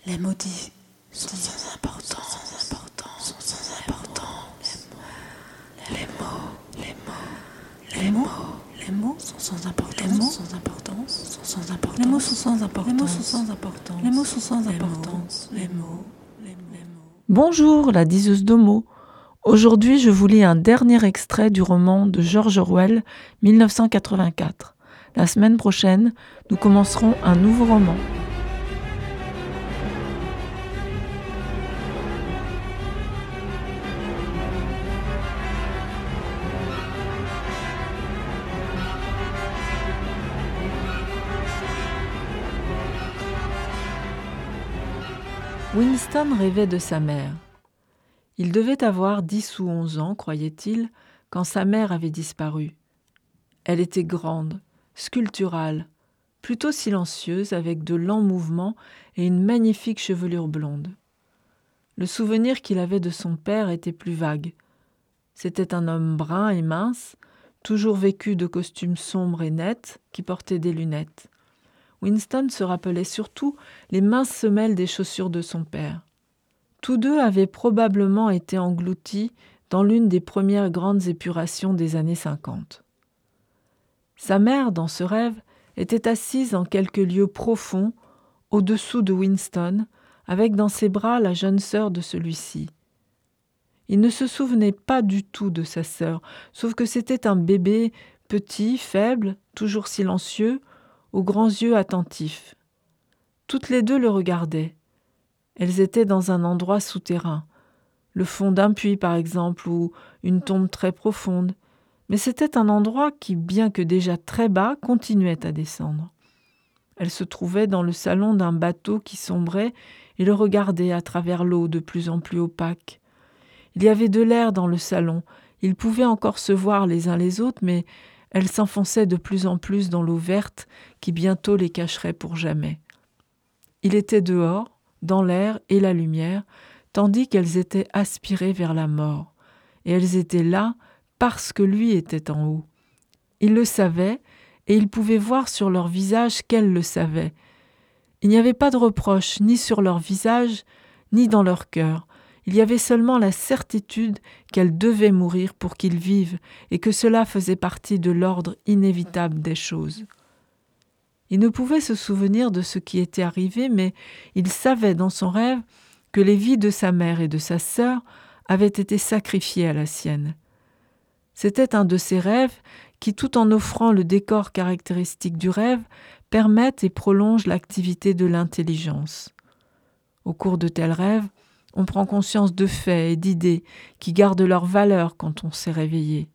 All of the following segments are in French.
Les maudits sont sans importance, sont sans importance. Les mots sont sans importance, sans importance, sont sans importance. Les mots sont sans importance, les mots sont sans importance. Les mots sont sans importance. Les mots. Bonjour, la diseuse de mots. Aujourd'hui, je vous lis un dernier extrait du roman de George Orwell, 1984. La semaine prochaine, nous commencerons un nouveau roman. Winston rêvait de sa mère. Il devait avoir 10 ou 11 ans, croyait-il, quand sa mère avait disparu. Elle était grande, sculpturale, plutôt silencieuse, avec de lents mouvements et une magnifique chevelure blonde. Le souvenir qu'il avait de son père était plus vague. C'était un homme brun et mince, toujours vêtu de costumes sombres et nets, qui portait des lunettes. Winston se rappelait surtout les minces semelles des chaussures de son père. Tous deux avaient probablement été engloutis dans l'une des premières grandes épurations des années 50. Sa mère, dans ce rêve, était assise en quelque lieu profond, au-dessous de Winston, avec dans ses bras la jeune sœur de celui-ci. Il ne se souvenait pas du tout de sa sœur, sauf que c'était un bébé petit, faible, toujours silencieux, aux grands yeux attentifs. Toutes les deux le regardaient. Elles étaient dans un endroit souterrain, le fond d'un puits par exemple, ou une tombe très profonde, mais c'était un endroit qui, bien que déjà très bas, continuait à descendre. Elle se trouvait dans le salon d'un bateau qui sombrait et le regardait à travers l'eau de plus en plus opaque. Il y avait de l'air dans le salon, ils pouvaient encore se voir les uns les autres, mais elle s'enfonçait de plus en plus dans l'eau verte qui bientôt les cacherait pour jamais. Il était dehors, dans l'air et la lumière, tandis qu'elles étaient aspirées vers la mort. Et elles étaient là parce que lui était en haut. Il le savait, et il pouvait voir sur leur visage qu'elle le savait. Il n'y avait pas de reproche, ni sur leur visage, ni dans leur cœur. Il y avait seulement la certitude qu'elle devait mourir pour qu'il vive, et que cela faisait partie de l'ordre inévitable des choses. Il ne pouvait se souvenir de ce qui était arrivé, mais il savait dans son rêve que les vies de sa mère et de sa sœur avaient été sacrifiées à la sienne. C'était un de ces rêves qui, tout en offrant le décor caractéristique du rêve, permettent et prolongent l'activité de l'intelligence. Au cours de tels rêves, on prend conscience de faits et d'idées qui gardent leur valeur quand on s'est réveillé.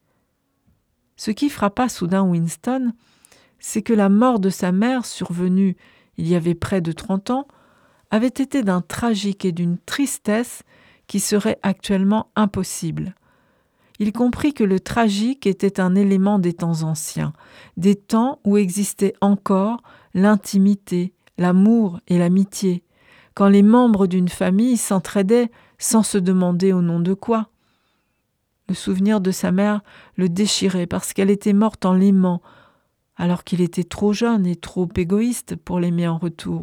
Ce qui frappa soudain Winston, c'est que la mort de sa mère, survenue il y avait près de 30 ans, avait été d'un tragique et d'une tristesse qui serait actuellement impossible. Il comprit que le tragique était un élément des temps anciens, des temps où existait encore l'intimité, l'amour et l'amitié, quand les membres d'une famille s'entraidaient sans se demander au nom de quoi. Le souvenir de sa mère le déchirait parce qu'elle était morte en l'aimant, alors qu'il était trop jeune et trop égoïste pour l'aimer en retour.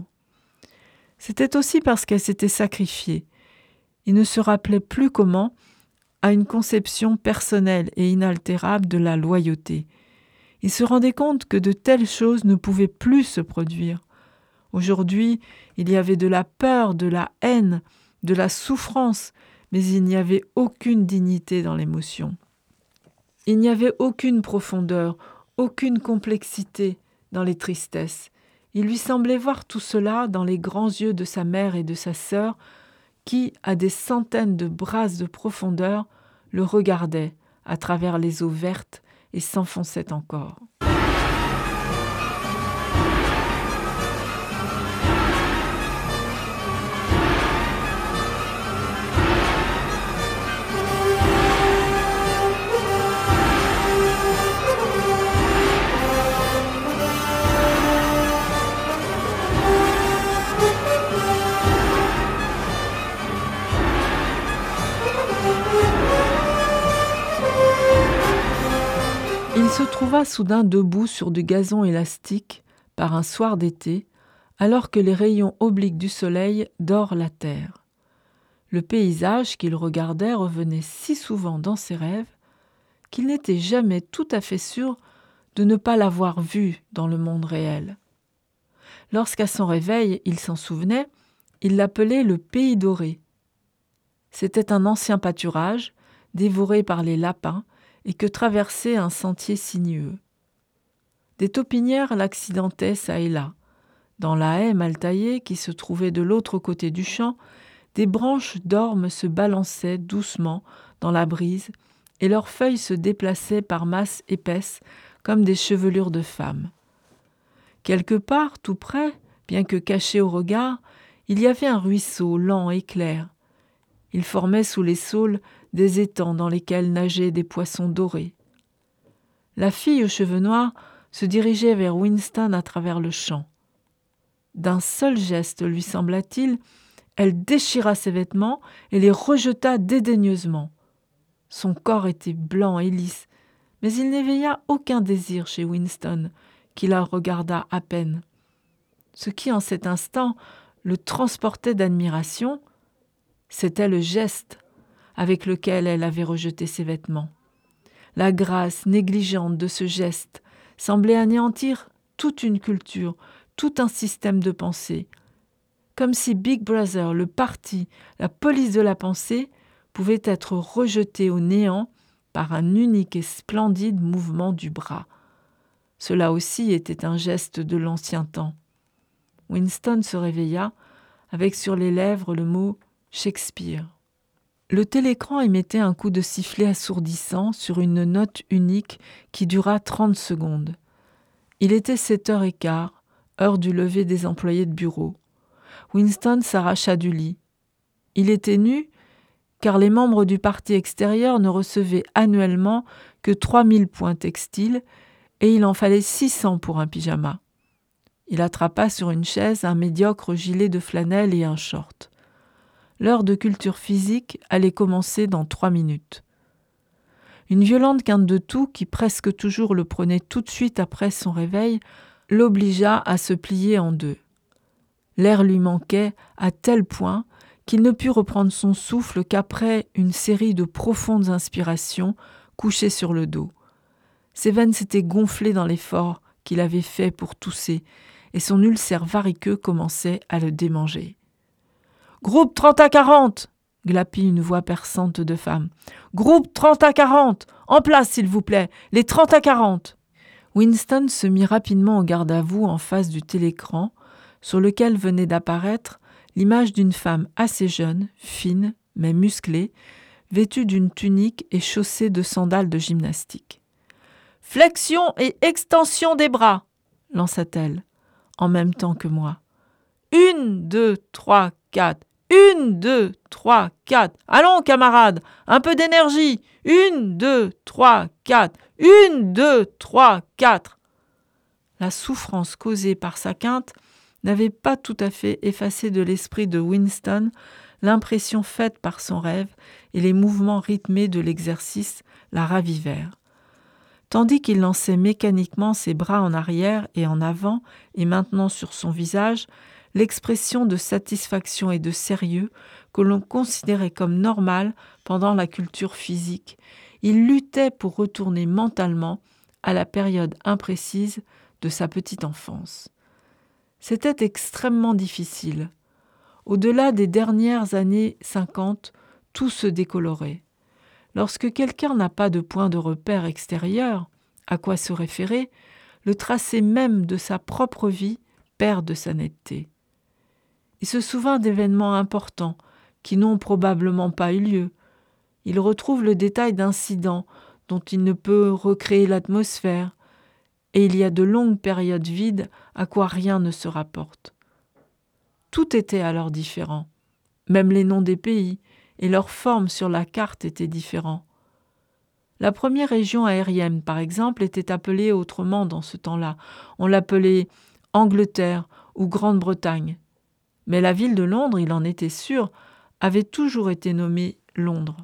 C'était aussi parce qu'elle s'était sacrifiée. Il ne se rappelait plus comment, à une conception personnelle et inaltérable de la loyauté. Il se rendait compte que de telles choses ne pouvaient plus se produire. Aujourd'hui, il y avait de la peur, de la haine, de la souffrance, mais il n'y avait aucune dignité dans l'émotion. Il n'y avait aucune profondeur, aucune complexité dans les tristesses. Il lui semblait voir tout cela dans les grands yeux de sa mère et de sa sœur qui, à des centaines de brasses de profondeur, le regardaient à travers les eaux vertes et s'enfonçaient encore. Il se trouva soudain debout sur du gazon élastique, par un soir d'été, alors que les rayons obliques du soleil dorent la terre. Le paysage qu'il regardait revenait si souvent dans ses rêves qu'il n'était jamais tout à fait sûr de ne pas l'avoir vu dans le monde réel. Lorsqu'à son réveil, il s'en souvenait, il l'appelait le Pays doré. C'était un ancien pâturage, dévoré par les lapins, et que traversait un sentier sinueux. Des taupinières l'accidentaient çà et là. Dans la haie mal taillée qui se trouvait de l'autre côté du champ, des branches d'orme se balançaient doucement dans la brise, et leurs feuilles se déplaçaient par masses épaisses comme des chevelures de femmes. Quelque part, tout près, bien que caché au regard, il y avait un ruisseau lent et clair. Il formait sous les saules des étangs dans lesquels nageaient des poissons dorés. La fille aux cheveux noirs se dirigeait vers Winston à travers le champ. D'un seul geste, lui sembla-t-il, elle déchira ses vêtements et les rejeta dédaigneusement. Son corps était blanc et lisse, mais il n'éveilla aucun désir chez Winston, qui la regarda à peine. Ce qui, en cet instant, le transportait d'admiration, c'était le geste avec lequel elle avait rejeté ses vêtements. La grâce négligente de ce geste semblait anéantir toute une culture, tout un système de pensée, comme si Big Brother, le parti, la police de la pensée, pouvait être rejeté au néant par un unique et splendide mouvement du bras. Cela aussi était un geste de l'ancien temps. Winston se réveilla, avec sur les lèvres le mot « Shakespeare ». Le télécran émettait un coup de sifflet assourdissant sur une note unique qui dura 30 secondes. Il était 7h15, heure du lever des employés de bureau. Winston s'arracha du lit. Il était nu, car les membres du parti extérieur ne recevaient annuellement que 3000 points textiles et il en fallait 600 pour un pyjama. Il attrapa sur une chaise un médiocre gilet de flanelle et un short. L'heure de culture physique allait commencer dans 3 minutes. Une violente quinte de toux, qui presque toujours le prenait tout de suite après son réveil, l'obligea à se plier en deux. L'air lui manquait à tel point qu'il ne put reprendre son souffle qu'après une série de profondes inspirations couché sur le dos. Ses veines s'étaient gonflées dans l'effort qu'il avait fait pour tousser, et son ulcère variqueux commençait à le démanger. « Groupe 30 à 40 !» glapit une voix perçante de femme. « Groupe 30 à 40 ! En place, s'il vous plaît, les 30 à 40 !» Winston se mit rapidement en garde à vous en face du télécran, sur lequel venait d'apparaître l'image d'une femme assez jeune, fine, mais musclée, vêtue d'une tunique et chaussée de sandales de gymnastique. « Flexion et extension des bras !» lança-t-elle, en même temps que moi. « 1, 2, 3, 4. 1, 2, 3, 4. Allons, camarades, un peu d'énergie. 1, 2, 3, 4. 1, 2, 3, 4. » La souffrance causée par sa quinte n'avait pas tout à fait effacé de l'esprit de Winston l'impression faite par son rêve, et les mouvements rythmés de l'exercice la ravivèrent. Tandis qu'il lançait mécaniquement ses bras en arrière et en avant, et maintenant sur son visage, l'expression de satisfaction et de sérieux que l'on considérait comme normale pendant la culture physique, il luttait pour retourner mentalement à la période imprécise de sa petite enfance. C'était extrêmement difficile. Au-delà des dernières années 50, tout se décolorait. Lorsque quelqu'un n'a pas de point de repère extérieur, à quoi se référer, le tracé même de sa propre vie perd de sa netteté. Il se souvint d'événements importants qui n'ont probablement pas eu lieu. Il retrouve le détail d'incidents dont il ne peut recréer l'atmosphère, et il y a de longues périodes vides à quoi rien ne se rapporte. Tout était alors différent. Même les noms des pays et leurs formes sur la carte étaient différents. La première région aérienne, par exemple, était appelée autrement dans ce temps-là. On l'appelait Angleterre ou Grande-Bretagne. Mais la ville de Londres, il en était sûr, avait toujours été nommée Londres.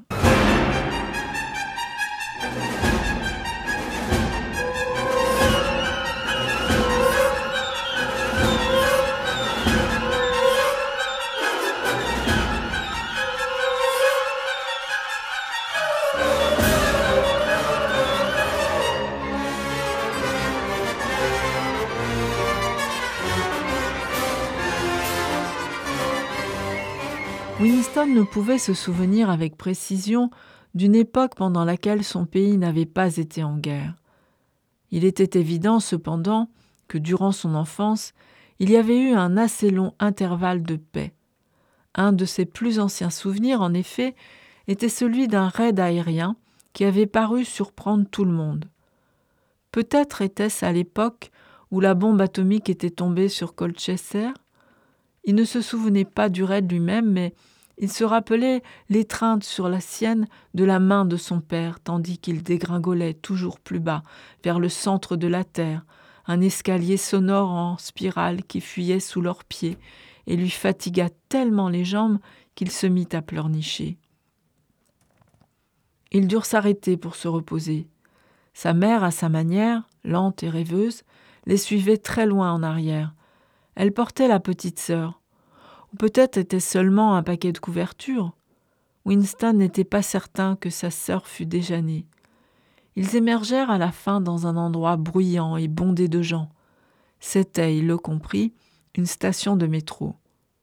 Winston ne pouvait se souvenir avec précision d'une époque pendant laquelle son pays n'avait pas été en guerre. Il était évident cependant que durant son enfance, il y avait eu un assez long intervalle de paix. Un de ses plus anciens souvenirs, en effet, était celui d'un raid aérien qui avait paru surprendre tout le monde. Peut-être était-ce à l'époque où la bombe atomique était tombée sur Colchester. Il ne se souvenait pas du raid lui-même, mais il se rappelait l'étreinte sur la sienne de la main de son père, tandis qu'il dégringolait toujours plus bas, vers le centre de la terre, un escalier sonore en spirale qui fuyait sous leurs pieds et lui fatigua tellement les jambes qu'il se mit à pleurnicher. Ils durent s'arrêter pour se reposer. Sa mère, à sa manière, lente et rêveuse, les suivait très loin en arrière. Elle portait la petite sœur. Ou peut-être était seulement un paquet de couvertures. Winston n'était pas certain que sa sœur fût déjà née. Ils émergèrent à la fin dans un endroit bruyant et bondé de gens. C'était, il le comprit, une station de métro.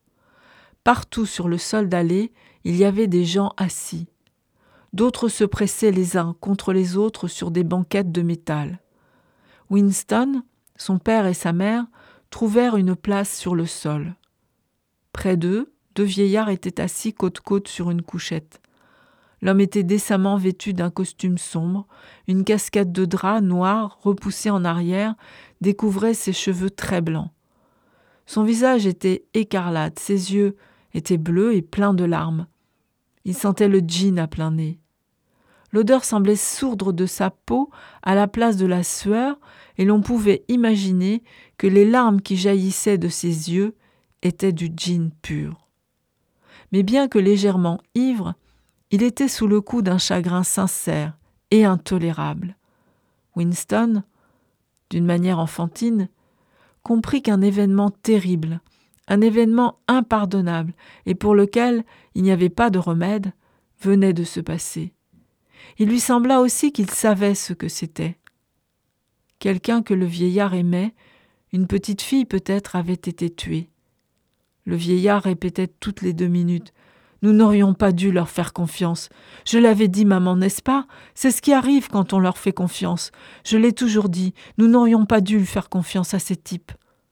Partout sur le sol d'allée, il y avait des gens assis. D'autres se pressaient les uns contre les autres sur des banquettes de métal. Winston, son père et sa mère trouvèrent une place sur le sol. Près d'eux, 2 vieillards étaient assis côte-côte sur une couchette. L'homme était décemment vêtu d'un costume sombre, une casquette de drap noir repoussée en arrière découvrait ses cheveux très blancs. Son visage était écarlate, ses yeux étaient bleus et pleins de larmes. Il sentait le gin à plein nez. L'odeur semblait sourdre de sa peau à la place de la sueur et l'on pouvait imaginer que les larmes qui jaillissaient de ses yeux étaient du gin pur. Mais bien que légèrement ivre, il était sous le coup d'un chagrin sincère et intolérable. Winston, d'une manière enfantine, comprit qu'un événement terrible, un événement impardonnable et pour lequel il n'y avait pas de remède, venait de se passer. Il lui sembla aussi qu'il savait ce que c'était. Quelqu'un que le vieillard aimait, une petite fille peut-être, avait été tuée. Le vieillard répétait toutes les 2 minutes. « Nous n'aurions pas dû leur faire confiance. Je l'avais dit, maman, n'est-ce pas? C'est ce qui arrive quand on leur fait confiance. Je l'ai toujours dit, nous n'aurions pas dû faire confiance à ces types. »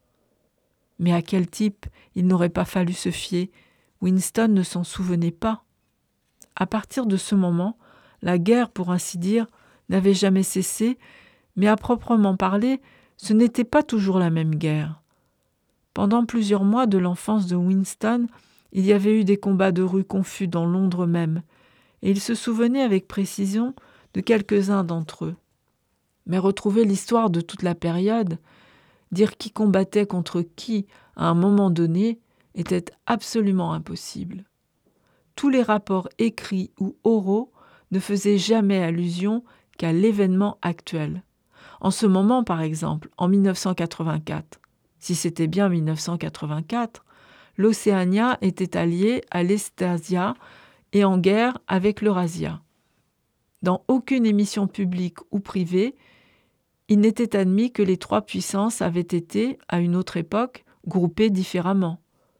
Mais à quel type il n'aurait pas fallu se fier? Winston ne s'en souvenait pas. À partir de ce moment, la guerre, pour ainsi dire, n'avait jamais cessé, mais à proprement parler, ce n'était pas toujours la même guerre. Pendant plusieurs mois de l'enfance de Winston, il y avait eu des combats de rue confus dans Londres même, et il se souvenait avec précision de quelques-uns d'entre eux. Mais retrouver l'histoire de toute la période, dire qui combattait contre qui à un moment donné, était absolument impossible. Tous les rapports écrits ou oraux ne faisaient jamais allusion qu'à l'événement actuel. En ce moment, par exemple, en 1984, si c'était bien 1984, l'Océania était alliée à l'Estasia et en guerre avec l'Eurasia. Dans aucune émission publique ou privée, il n'était admis que les 3 puissances avaient été, à une autre époque, groupées différemment.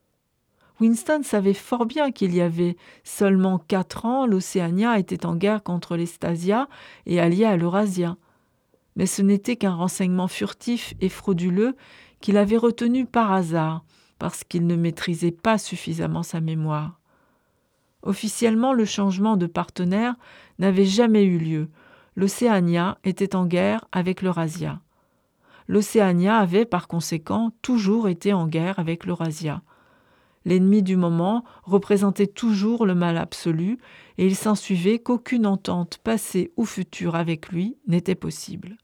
Winston savait fort bien qu'il y avait seulement 4 ans, l'Océania était en guerre contre l'Estasia et alliée à l'Eurasia. Mais ce n'était qu'un renseignement furtif et frauduleux qu'il avait retenu par hasard, parce qu'il ne maîtrisait pas suffisamment sa mémoire. Officiellement, le changement de partenaire n'avait jamais eu lieu. L'Océania était en guerre avec l'Eurasia. L'Océania avait, par conséquent, toujours été en guerre avec l'Eurasia. L'ennemi du moment représentait toujours le mal absolu, et il s'ensuivait qu'aucune entente passée ou future avec lui n'était possible.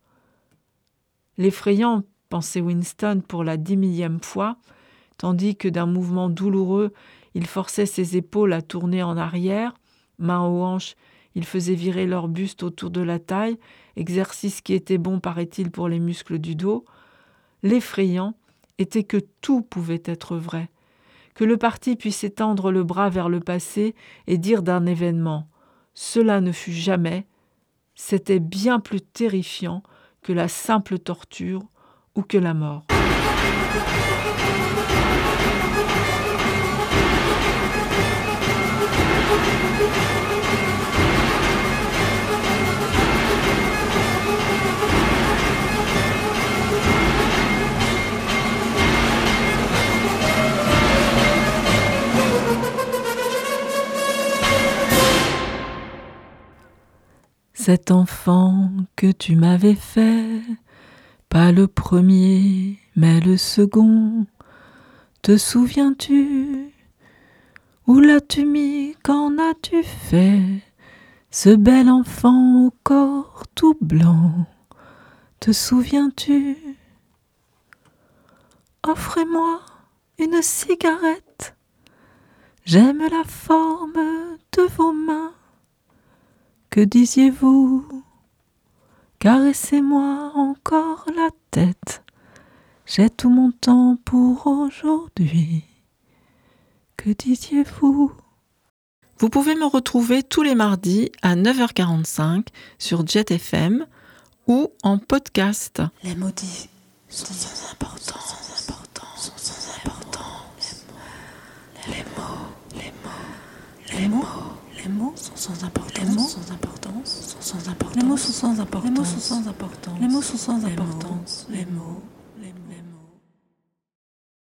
L'effrayant, pensait Winston pour la 10 000e fois, tandis que d'un mouvement douloureux, il forçait ses épaules à tourner en arrière, main aux hanches, il faisait virer leur buste autour de la taille, exercice qui était bon, paraît-il, pour les muscles du dos. L'effrayant était que tout pouvait être vrai, que le parti puisse étendre le bras vers le passé et dire d'un événement « cela ne fut jamais », c'était bien plus terrifiant que la simple torture ou que la mort. Cet enfant que tu m'avais fait, pas le premier, mais le second, te souviens-tu? Où l'as-tu mis, qu'en as-tu fait? Ce bel enfant au corps tout blanc, te souviens-tu? Offrez-moi une cigarette, j'aime la forme de vos mains. Que disiez-vous? Caressez-moi encore la tête, j'ai tout mon temps pour aujourd'hui. Que disiez-vous? Vous pouvez me retrouver tous les mardis à 9h45 sur Jet FM ou en podcast. Les maudits sont sans importance, sont sans importance. Les mots sont sans importance, sont sans importance. Les mots sont sans importance, les mots sont sans importance. Les mots